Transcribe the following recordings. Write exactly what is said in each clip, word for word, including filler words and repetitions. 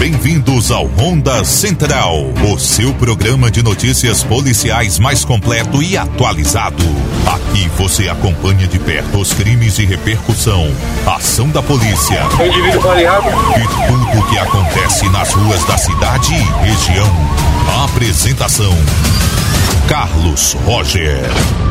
Bem-vindos ao Ronda Central, o seu programa de notícias policiais mais completo e atualizado. Aqui você acompanha de perto os crimes de repercussão, a ação da polícia e tudo o que acontece nas ruas da cidade e região. A apresentação: Carlos Roger.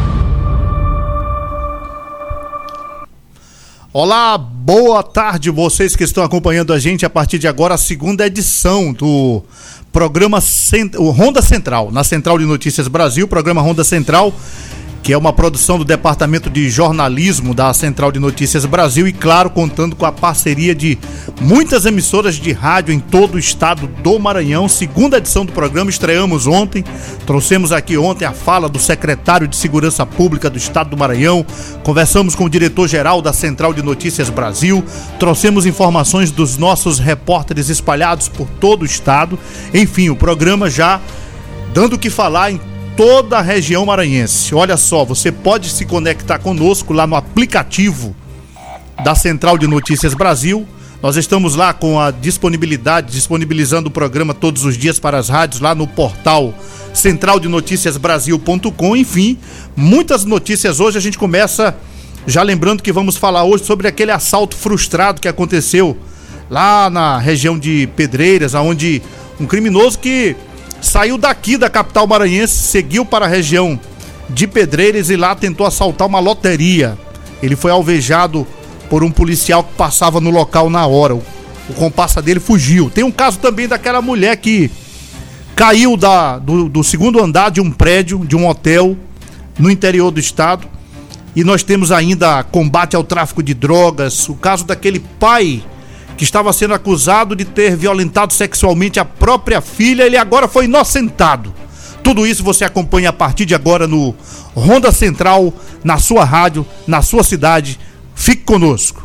Olá, boa tarde, vocês que estão acompanhando a gente a partir de agora, a segunda edição do programa Cent... o Ronda Central, na Central de Notícias Brasil, programa Ronda Central, que é uma produção do Departamento de Jornalismo da Central de Notícias Brasil e, claro, contando com a parceria de muitas emissoras de rádio em todo o estado do Maranhão. Segunda edição do programa, estreamos ontem, trouxemos aqui ontem a fala do secretário de Segurança Pública do estado do Maranhão, conversamos com o diretor-geral da Central de Notícias Brasil, trouxemos informações dos nossos repórteres espalhados por todo o estado. Enfim, o programa já dando o que falar em toda a região maranhense. Olha só, você pode se conectar conosco lá no aplicativo da Central de Notícias Brasil. Nós estamos lá com a disponibilidade, disponibilizando o programa todos os dias para as rádios lá no portal central de noticias brasil ponto com. Enfim, muitas notícias hoje. A gente começa já lembrando que vamos falar hoje sobre aquele assalto frustrado que aconteceu lá na região de Pedreiras, onde um criminoso que saiu daqui da capital maranhense, seguiu para a região de Pedreiras e lá tentou assaltar uma loteria. Ele foi alvejado por um policial que passava no local na hora. O, o comparsa dele fugiu. Tem um caso também daquela mulher que caiu da, do, do segundo andar de um prédio, de um hotel no interior do estado. E nós temos ainda combate ao tráfico de drogas, o caso daquele pai que estava sendo acusado de ter violentado sexualmente a própria filha. Ele agora foi inocentado. Tudo isso você acompanha a partir de agora no Ronda Central, na sua rádio, na sua cidade. Fique conosco.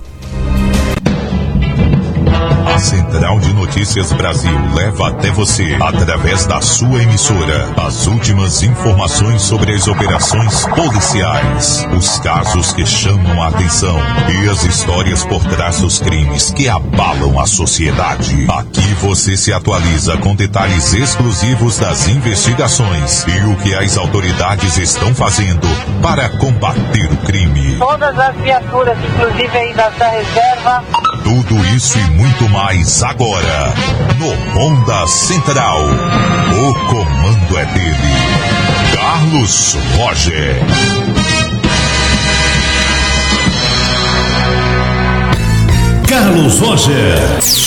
A Central de Notícias Brasil leva até você, através da sua emissora, as últimas informações sobre as operações policiais, os casos que chamam a atenção e as histórias por trás dos crimes que abalam a sociedade. Aqui você se atualiza com detalhes exclusivos das investigações e o que as autoridades estão fazendo para combater o crime. Todas as viaturas, inclusive aí da reserva. Tudo isso e muito mais agora no Ronda Central. O comando é dele, Carlos Roger. Carlos Roger.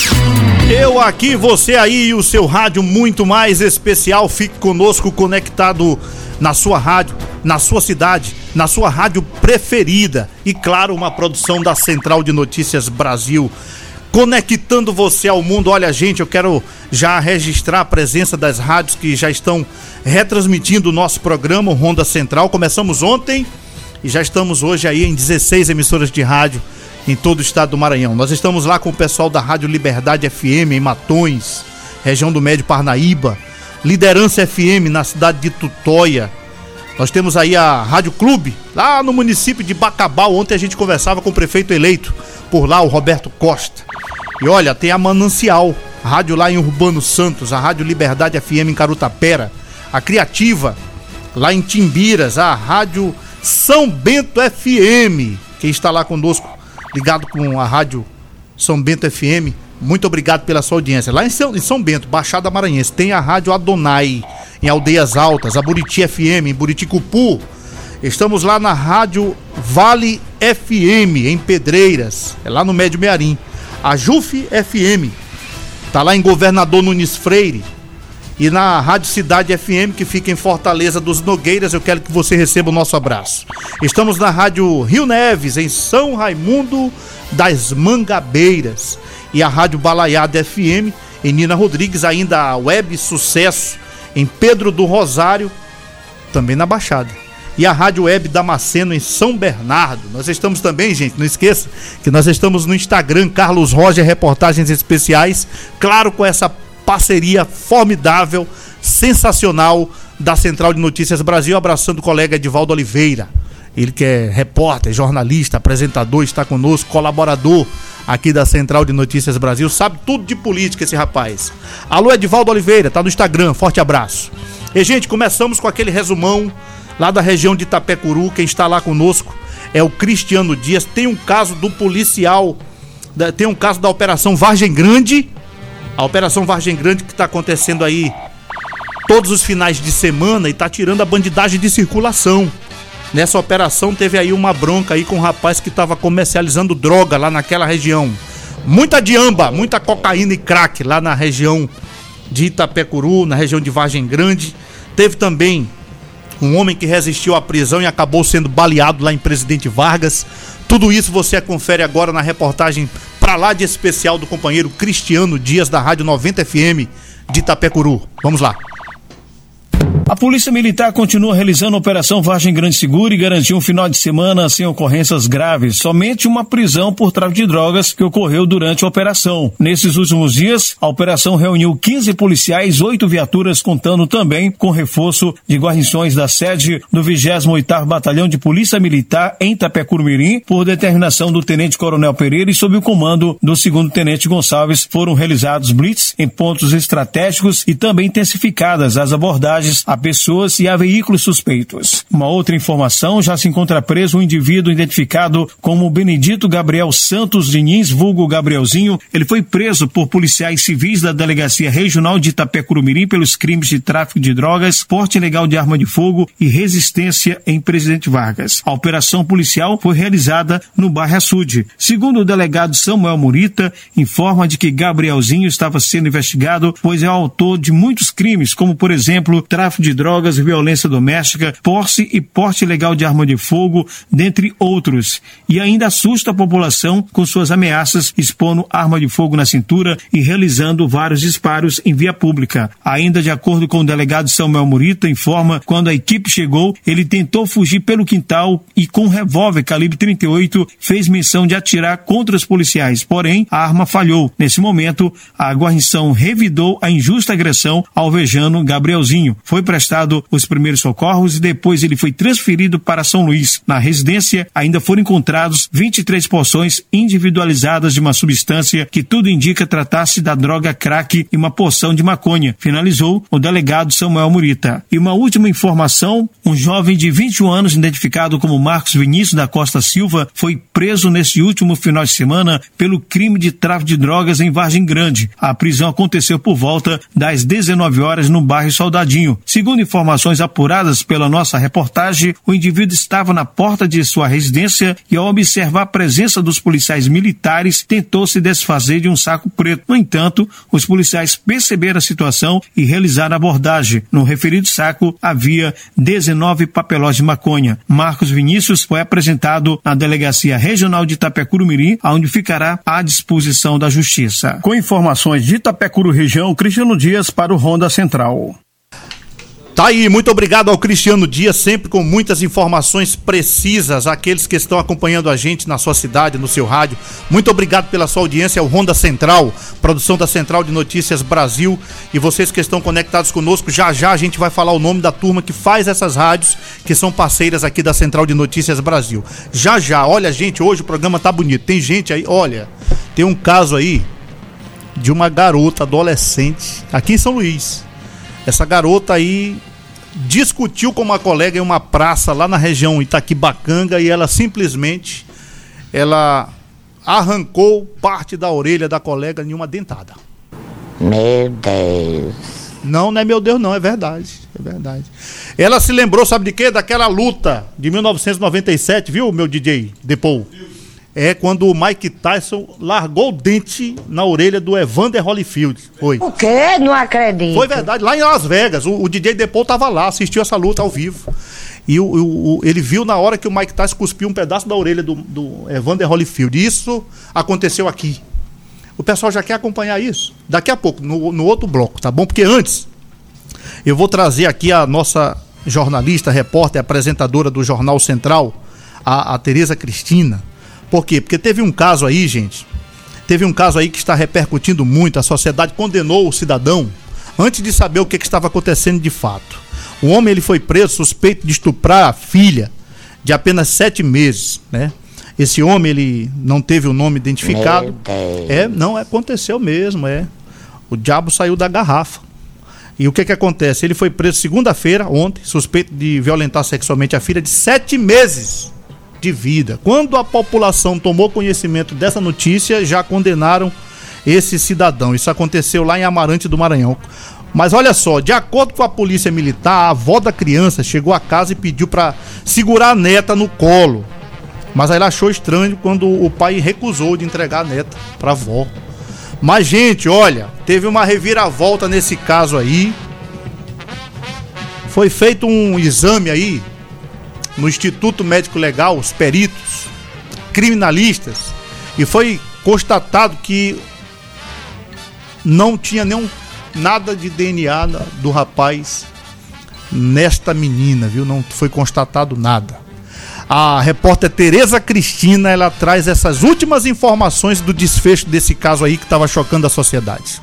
Eu aqui, você aí e o seu rádio muito mais especial. Fique conosco, conectado na sua rádio, na sua cidade, na sua rádio preferida. E claro, uma produção da Central de Notícias Brasil, conectando você ao mundo. Olha, gente, eu quero já registrar a presença das rádios que já estão retransmitindo o nosso programa, o Ronda Central. Começamos ontem e já estamos hoje aí em dezesseis emissoras de rádio em todo o estado do Maranhão. Nós estamos lá com o pessoal da Rádio Liberdade F M em Matões, região do Médio Parnaíba, Liderança F M na cidade de Tutóia. Nós temos aí a Rádio Clube, lá no município de Bacabal. Ontem a gente conversava com o prefeito eleito por lá, o Roberto Costa. E olha, tem a Manancial, a rádio lá em Urbano Santos, a Rádio Liberdade F M em Carutapera, a Criativa, lá em Timbiras, a Rádio São Bento F M. Quem está lá conosco, ligado com a Rádio São Bento F M, muito obrigado pela sua audiência. Lá em São, em São Bento, Baixada Maranhense, tem a Rádio Adonai, em Aldeias Altas, a Buriti F M, em Buriticupu. Estamos lá na Rádio Vale F M, em Pedreiras, é lá no Médio Mearim. A Juf F M, tá lá em Governador Nunes Freire. E na Rádio Cidade F M, que fica em Fortaleza dos Nogueiras, eu quero que você receba o nosso abraço. Estamos na Rádio Rio Neves, em São Raimundo das Mangabeiras. E a Rádio Balaiada F M, em Nina Rodrigues, ainda a Web Sucesso, em Pedro do Rosário, também na Baixada. E a Rádio Web Damasceno, em São Bernardo. Nós estamos também, gente, não esqueça que nós estamos no Instagram, Carlos Roger Reportagens Especiais, claro, com essa parceria formidável, sensacional da Central de Notícias Brasil, abraçando o colega Edivaldo Oliveira. Ele que é repórter, jornalista, apresentador, está conosco, colaborador aqui da Central de Notícias Brasil, sabe tudo de política esse rapaz. Alô, Edivaldo Oliveira, tá no Instagram, forte abraço. E, gente, começamos com aquele resumão lá da região de Itapecuru. Quem está lá conosco é o Cristiano Dias. Tem um caso do policial, tem um caso da Operação Vargem Grande, a Operação Vargem Grande que está acontecendo aí todos os finais de semana e tá tirando a bandidagem de circulação. Nessa operação teve aí uma bronca aí com um rapaz que estava comercializando droga lá naquela região. Muita diamba, muita cocaína e crack lá na região de Itapecuru, na região de Vargem Grande. Teve também um homem que resistiu à prisão e acabou sendo baleado lá em Presidente Vargas. Tudo isso você confere agora na reportagem pra lá de especial do companheiro Cristiano Dias, da Rádio noventa F M de Itapecuru. Vamos lá. A Polícia Militar continua realizando a Operação Vargem Grande Segura e garantiu um final de semana sem ocorrências graves. Somente uma prisão por tráfico de drogas que ocorreu durante a operação. Nesses últimos dias, a operação reuniu quinze policiais, oito viaturas, contando também com reforço de guarnições da sede do vigésimo oitavo Batalhão de Polícia Militar em Itapecuru-Mirim, por determinação do Tenente Coronel Pereira e sob o comando do segundo Tenente Gonçalves. Foram realizados blitz em pontos estratégicos e também intensificadas as abordagens a pessoas e a veículos suspeitos. Uma outra informação: já se encontra preso um indivíduo identificado como Benedito Gabriel Santos Diniz, vulgo Gabrielzinho. Ele foi preso por policiais civis da Delegacia Regional de Itapecuru-Mirim pelos crimes de tráfico de drogas, porte ilegal de arma de fogo e resistência em Presidente Vargas. A operação policial foi realizada no bairro Açude. Segundo o delegado Samuel Murita, informa de que Gabrielzinho estava sendo investigado, pois é o autor de muitos crimes, como por exemplo, tráfico de drogas, violência doméstica, posse e porte ilegal de arma de fogo, dentre outros. E ainda assusta a população com suas ameaças, expondo arma de fogo na cintura e realizando vários disparos em via pública. Ainda de acordo com o delegado Samuel Murita, informa, quando a equipe chegou, ele tentou fugir pelo quintal e com um revólver calibre trinta e oito fez menção de atirar contra os policiais, porém a arma falhou. Nesse momento, a guarnição revidou a injusta agressão, alvejando Gabrielzinho. Foi prestado os primeiros socorros e depois ele foi transferido para São Luís. Na residência ainda foram encontrados vinte e três porções individualizadas de uma substância que tudo indica tratar-se da droga crack e uma porção de maconha, finalizou o delegado Samuel Murita. E uma última informação: um jovem de vinte e um anos, identificado como Marcos Vinícius da Costa Silva, foi preso neste último final de semana pelo crime de tráfico de drogas em Vargem Grande. A prisão aconteceu por volta das dezenove horas no bairro Soldadinho. Segundo informações apuradas pela nossa reportagem, o indivíduo estava na porta de sua residência e, ao observar a presença dos policiais militares, tentou se desfazer de um saco preto. No entanto, os policiais perceberam a situação e realizaram a abordagem. No referido saco havia dezenove papelões de maconha. Marcos Vinícius foi apresentado na Delegacia Regional de Itapecuru-Mirim, onde ficará à disposição da Justiça. Com informações de Itapecuru região, Cristiano Dias para o Ronda Central. Tá aí, muito obrigado ao Cristiano Dias, sempre com muitas informações precisas, aqueles que estão acompanhando a gente na sua cidade, no seu rádio. Muito obrigado pela sua audiência, é o Ronda Central, produção da Central de Notícias Brasil. E vocês que estão conectados conosco, já já a gente vai falar o nome da turma que faz essas rádios, que são parceiras aqui da Central de Notícias Brasil. Já já, olha gente, hoje o programa tá bonito, tem gente aí, olha, tem um caso aí de uma garota adolescente aqui em São Luís. Essa garota aí discutiu com uma colega em uma praça lá na região Itaquibacanga e ela simplesmente ela arrancou parte da orelha da colega em uma dentada. Meu Deus. Não, não é meu Deus não, é verdade, é verdade. Ela se lembrou, sabe de quê? Daquela luta de mil novecentos e noventa e sete, viu, meu D J Depou? É quando o Mike Tyson largou o dente na orelha do Evander Holyfield. Foi. O quê? Não acredito. Foi verdade, lá em Las Vegas. O, o D J Depou tava lá, assistiu essa luta ao vivo. E o, o, o, ele viu na hora que o Mike Tyson cuspiu um pedaço da orelha do, do Evander Holyfield. Isso aconteceu aqui. O pessoal já quer acompanhar isso? Daqui a pouco, no, no outro bloco, tá bom? Porque antes, eu vou trazer aqui a nossa jornalista, repórter, apresentadora do Jornal Central, a, a Tereza Cristina. Por quê? Porque teve um caso aí, gente, teve um caso aí que está repercutindo muito, a sociedade condenou o cidadão antes de saber o que, que estava acontecendo de fato. O homem ele foi preso suspeito de estuprar a filha de apenas sete meses, né? Esse homem, ele não teve o nome identificado. É, não, aconteceu mesmo, é. O diabo saiu da garrafa. E o que que acontece? Ele foi preso segunda-feira, ontem, suspeito de violentar sexualmente a filha de sete meses de vida. Quando a população tomou conhecimento dessa notícia, já condenaram esse cidadão. Isso aconteceu lá em Amarante do Maranhão. Mas olha só, de acordo com a polícia militar, a avó da criança chegou a casa e pediu para segurar a neta no colo. Mas aí ela achou estranho quando o pai recusou de entregar a neta para a avó. Mas, gente, olha, teve uma reviravolta nesse caso aí. Foi feito um exame aí no Instituto Médico Legal, os peritos criminalistas, e foi constatado que não tinha nenhum nada de D N A do rapaz nesta menina, viu? Não foi constatado nada. A repórter Tereza Cristina, ela traz essas últimas informações do desfecho desse caso aí que estava chocando a sociedade.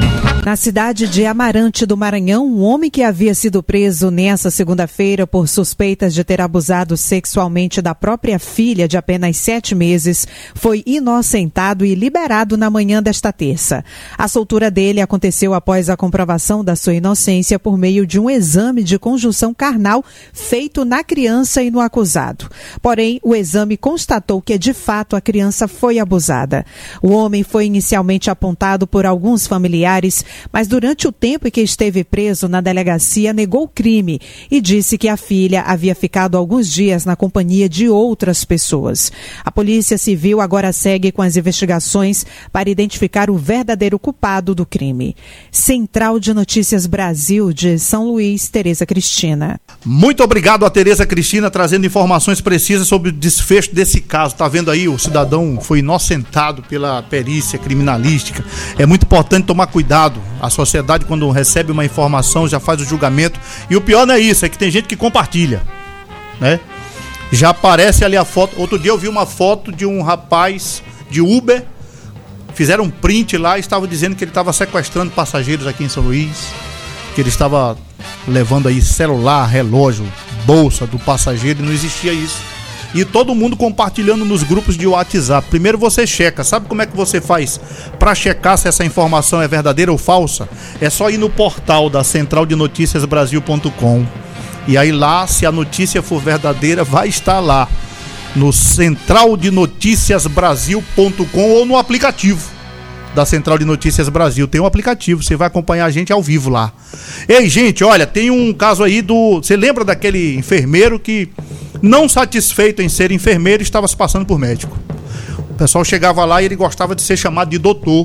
Na cidade de Amarante do Maranhão, um homem que havia sido preso nessa segunda-feira por suspeitas de ter abusado sexualmente da própria filha de apenas sete meses foi inocentado e liberado na manhã desta terça. A soltura dele aconteceu após a comprovação da sua inocência por meio de um exame de conjunção carnal feito na criança e no acusado. Porém, o exame constatou que de fato a criança foi abusada. O homem foi inicialmente apontado por alguns familiares, mas durante o tempo em que esteve preso na delegacia negou o crime e disse que a filha havia ficado alguns dias na companhia de outras pessoas. A Polícia Civil agora segue com as investigações para identificar o verdadeiro culpado do crime. Central de Notícias Brasil de São Luís, Tereza Cristina. Muito obrigado a Tereza Cristina trazendo informações precisas sobre o desfecho desse caso. Tá vendo aí, o cidadão foi inocentado pela perícia criminalística. É muito importante tomar cuidado. A sociedade, quando recebe uma informação, já faz o julgamento. E o pior não é isso, é que tem gente que compartilha, né? Já aparece ali a foto. Outro dia eu vi uma foto de um rapaz de Uber. Fizeram um print lá e estavam dizendo que ele estava sequestrando passageiros aqui em São Luís. Que ele estava levando aí celular, relógio, bolsa do passageiro, e não existia isso. E todo mundo compartilhando nos grupos de WhatsApp. Primeiro você checa, sabe como é que você faz para checar se essa informação é verdadeira ou falsa? É só ir no portal da central de noticias brasil ponto com. E aí lá, se a notícia for verdadeira, vai estar lá no central de noticias brasil ponto com ou no aplicativo da Central de Notícias Brasil. Tem um aplicativo, você vai acompanhar a gente ao vivo lá. Ei, gente, olha, tem um caso aí do... Você lembra daquele enfermeiro que, não satisfeito em ser enfermeiro, estava se passando por médico? O pessoal chegava lá e ele gostava de ser chamado de doutor.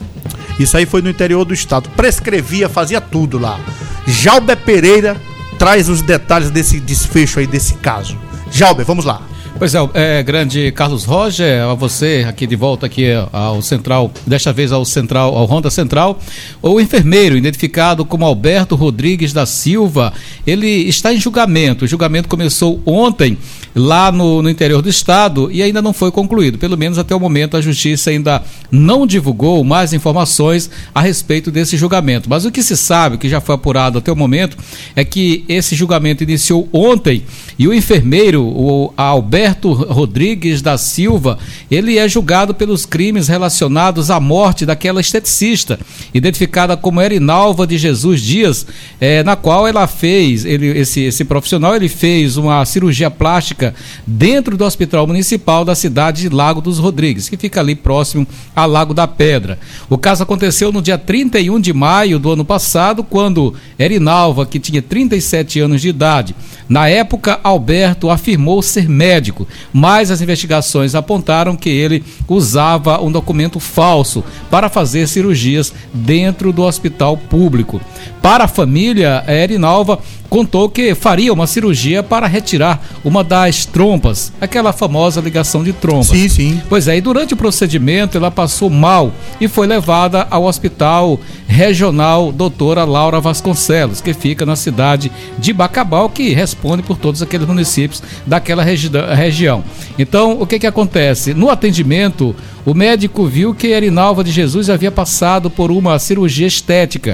Isso aí foi no interior do estado. Prescrevia, fazia tudo lá. Jalber Pereira traz os detalhes desse desfecho aí, desse caso. Jalber, vamos lá. Pois é, é, grande Carlos Roger, a você aqui de volta aqui ao Central, desta vez ao Central, ao Ronda Central. O enfermeiro, identificado como Alberto Rodrigues da Silva, ele está em julgamento. O julgamento começou ontem lá no, no interior do estado e ainda não foi concluído. Pelo menos até o momento a justiça ainda não divulgou mais informações a respeito desse julgamento. Mas o que se sabe, o que já foi apurado até o momento, é que esse julgamento iniciou ontem e o enfermeiro, o Alberto Alberto Rodrigues da Silva, ele é julgado pelos crimes relacionados à morte daquela esteticista, identificada como Erinalva de Jesus Dias, é, na qual ela fez, ele, esse, esse profissional, ele fez uma cirurgia plástica dentro do Hospital Municipal da cidade de Lago dos Rodrigues, que fica ali próximo a Lago da Pedra. O caso aconteceu no dia trinta e um de maio do ano passado, quando Erinalva, que tinha trinta e sete anos de idade, na época Alberto afirmou ser médico, mas as investigações apontaram que ele usava um documento falso para fazer cirurgias dentro do hospital público. Para a família, Erinalva contou que faria uma cirurgia para retirar uma das trompas, aquela famosa ligação de trompas. Sim, sim. Pois é, e durante o procedimento ela passou mal e foi levada ao Hospital Regional Doutora Laura Vasconcelos, que fica na cidade de Bacabal, que responde por todos aqueles municípios daquela regi- região. Então, o que que acontece? No atendimento, o médico viu que Erinalva de Jesus havia passado por uma cirurgia estética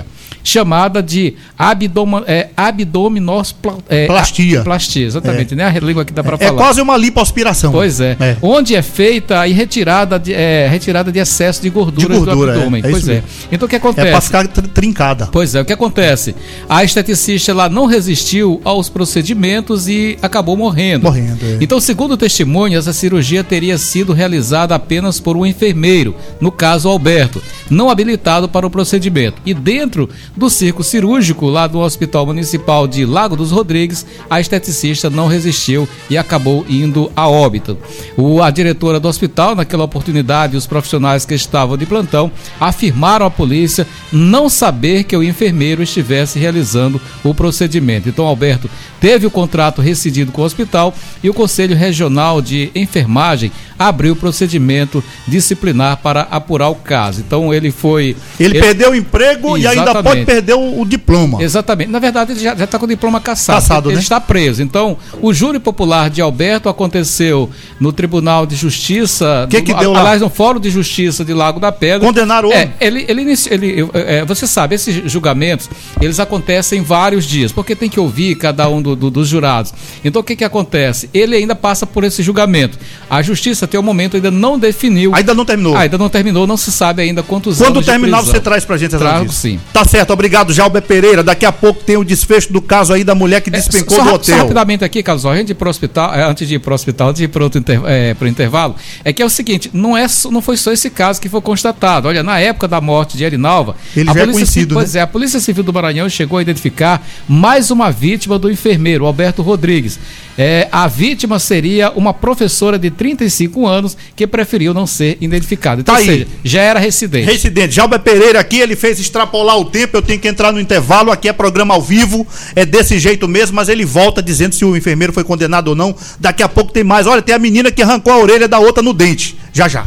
chamada de abdoma, é, abdominoplastia. É, plastia, exatamente, é. né? A língua que dá para é, falar. É quase uma lipoaspiração. Pois é. é. Onde é feita e retirada de, é, retirada de excesso de gorduras de gordura, do abdômen. É. É pois é. Mesmo. Então o que acontece? É para ficar trincada. Pois é, o que acontece? A esteticista ela não resistiu aos procedimentos e acabou morrendo. Morrendo, é. Então, segundo testemunhas, a cirurgia teria sido realizada apenas por um enfermeiro, no caso Alberto, não habilitado para o procedimento. E dentro do circo cirúrgico, lá do Hospital Municipal de Lago dos Rodrigues, a esteticista não resistiu e acabou indo a óbito. O, a diretora do hospital, naquela oportunidade, os profissionais que estavam de plantão, afirmaram à polícia não saber que o enfermeiro estivesse realizando o procedimento. Então, Alberto teve o contrato rescindido com o hospital e o Conselho Regional de Enfermagem abriu o procedimento disciplinar para apurar o caso. Então ele foi... Ele, ele... perdeu o emprego Exatamente. E ainda pode perder o, o diploma. Exatamente. Na verdade, ele já está com o diploma cassado. Cassado, ele né? está preso. Então, o júri popular de Alberto aconteceu no Tribunal de Justiça... O que que deu lá? Aliás, no Fórum de Justiça de Lago da Pedra. Condenaram o é, ele, ele, ele, é, Você sabe, esses julgamentos, eles acontecem vários dias, porque tem que ouvir cada um do, do, dos jurados. Então, o que que acontece? Ele ainda passa por esse julgamento. A Justiça, até o momento, ainda não definiu. Ainda não terminou. Ah, ainda não terminou, não se sabe ainda quantos Quando anos terminar, você traz pra gente essa Trago, notícia. sim. Tá certo, obrigado, Jalber Pereira. Daqui a pouco tem o desfecho do caso aí da mulher que despencou é, só, do hotel. Só rapidamente aqui, Carlos, antes de ir pro hospital, antes de ir pro hospital, antes de ir pro, outro inter, é, pro intervalo, é que é o seguinte, não, é, não foi só esse caso que foi constatado. Olha, na época da morte de Erinalva, ele a já polícia, é conhecido, pois né? é, a Polícia Civil do Maranhão chegou a identificar mais uma vítima do enfermeiro, Alberto Rodrigues. É, a vítima seria uma professora de trinta e cinco anos que preferiu não ser identificada. Então, tá ou seja, já era residente. Residente. Jalber Pereira aqui, ele fez extrapolar o tempo, eu tenho que entrar no intervalo, aqui é programa ao vivo, é desse jeito mesmo, mas ele volta dizendo se o enfermeiro foi condenado ou não. Daqui a pouco tem mais. Olha, tem a menina que arrancou a orelha da outra no dente. Já, já.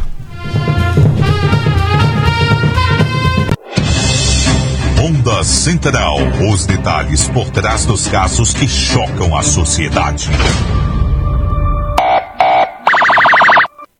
Onda Central. Os detalhes por trás dos casos que chocam a sociedade.